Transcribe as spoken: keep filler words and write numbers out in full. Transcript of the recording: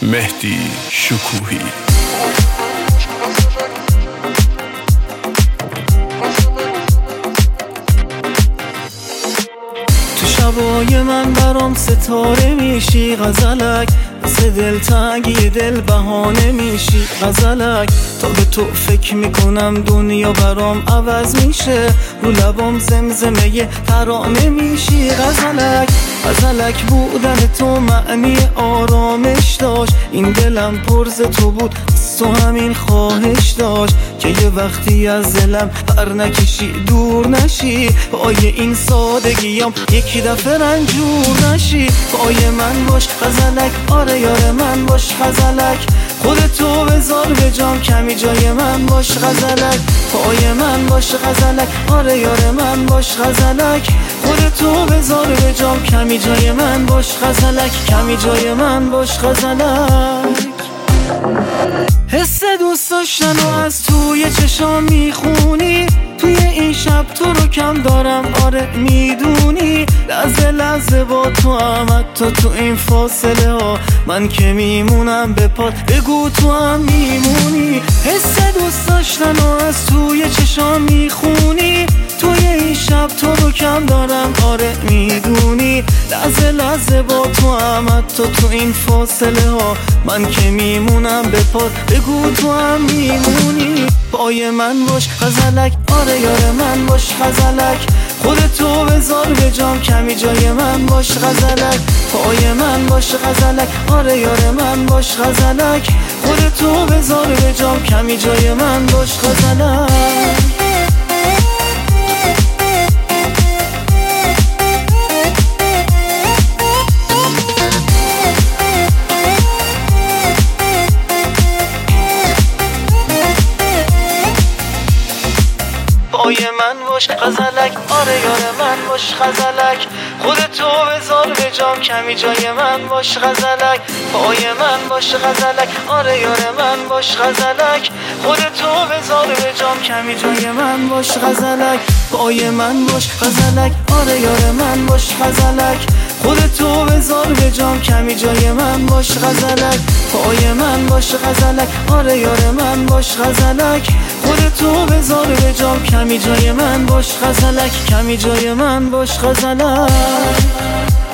مهدی شکوهی. تو شبای من برام ستاره میشی غزلک، واسه دلتنگی دل بهانه میشی غزلک. تا به تو فکر میکنم دنیا برام عوض میشه، رو لبام زمزمه یه ترانه میشی غزلک. غزلک بودن تو معنی آرامش داشت، این دلم پرز تو بود تو همین خواهش داشت که یه وقتی از دلم پر نکشی دور نشی، پای این سادگیام یکی دفعه رنجور نشی. پای من باش غزلک، آره یار من باش غزلک، خودتو بذار به جام کمی جای من باش غزلک. پای من باش غزلک، آره یار من باش غزلک، خودتو بذار به جام کمی جای من باش غزلک، کمی جای من باش غزلک. حس دوست داشتن و از توی چشام میخونی، توی این شب تو رو کم دارم آره میدونی. لحظه لحظه با تو هم تو تو این فاصله ها، من که میمونم به پات بگو تو هم میمونی. حس دوست داشتن و از توی چشام میخونی، توی این شب تو رو کم دارم آره میدونی. لحظه لحظه با تو هم تو تو این فاصله ها، من که میمونم به پات بگو تو هم میمونی. پای من باش غزلک، آره یار من باش غزلک، خودتو بذار به جام کمی جای من باش غزلک. پای من باش غزلک، آره یار من باش غزلک، خودتو بذار به جام کمی جای من باش غزلک. پای من باش غزلک، آره یار من باش غزلک، خودتو بذار به جام کمی جای من باش غزلک. پای من باش غزلک، آره یار من باش غزلک، خودتو بذار به جام کمی جای من باش غزلک. پای من باش غزلک، آره یار من باش غزلک، خودتو بذار به جام کمی جای من باش غزلک. پای من باش غزلک، آره یار من باش غزلک، خودتو بذار به جام کمی جای من باش غزلک، کمی جای من باش غزلک.